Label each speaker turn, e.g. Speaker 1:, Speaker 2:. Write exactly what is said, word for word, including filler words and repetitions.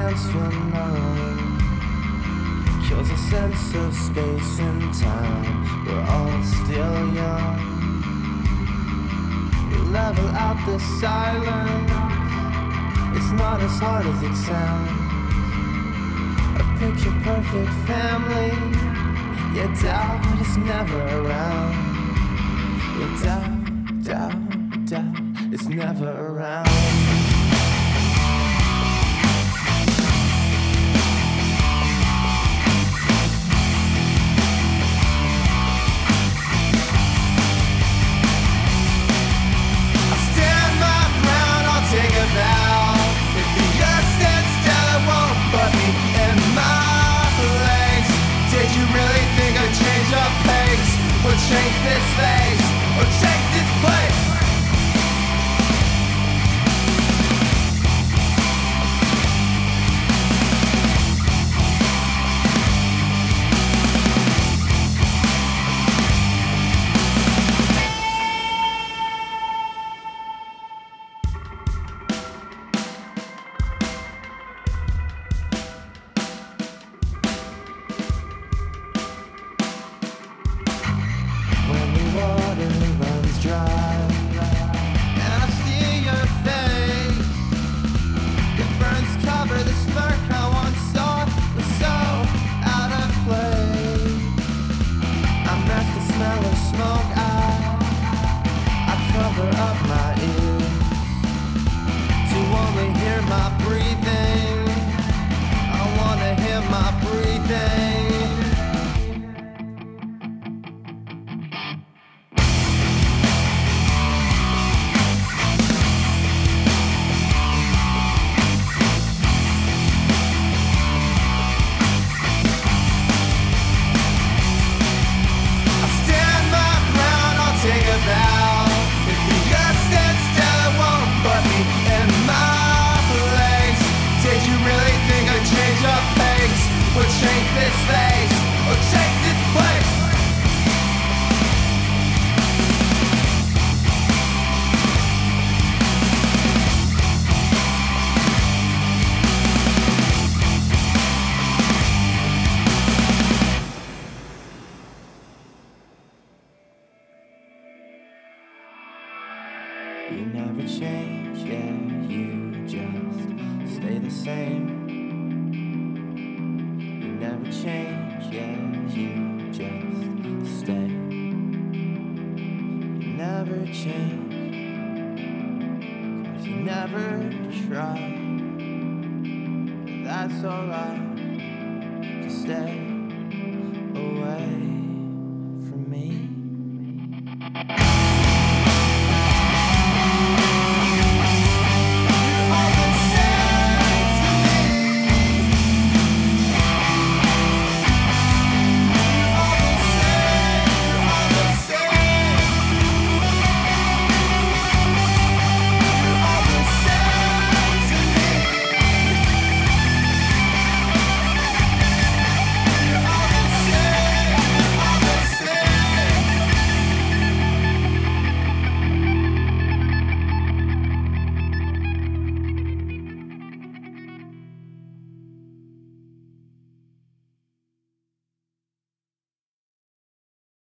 Speaker 1: transfer numb, kills a sense of space and time. We're all still young. We level out the silence. It's not as hard as it sounds. A picture perfect family. Yeah, doubt is never around. Yeah, doubt, doubt, doubt is never around. Change this face, or change this place. Change this face, or change this place. You never change, yeah, you just stay the same. Never change, yeah, you just stay. You never change, 'cause you never try. That's alright, just stay.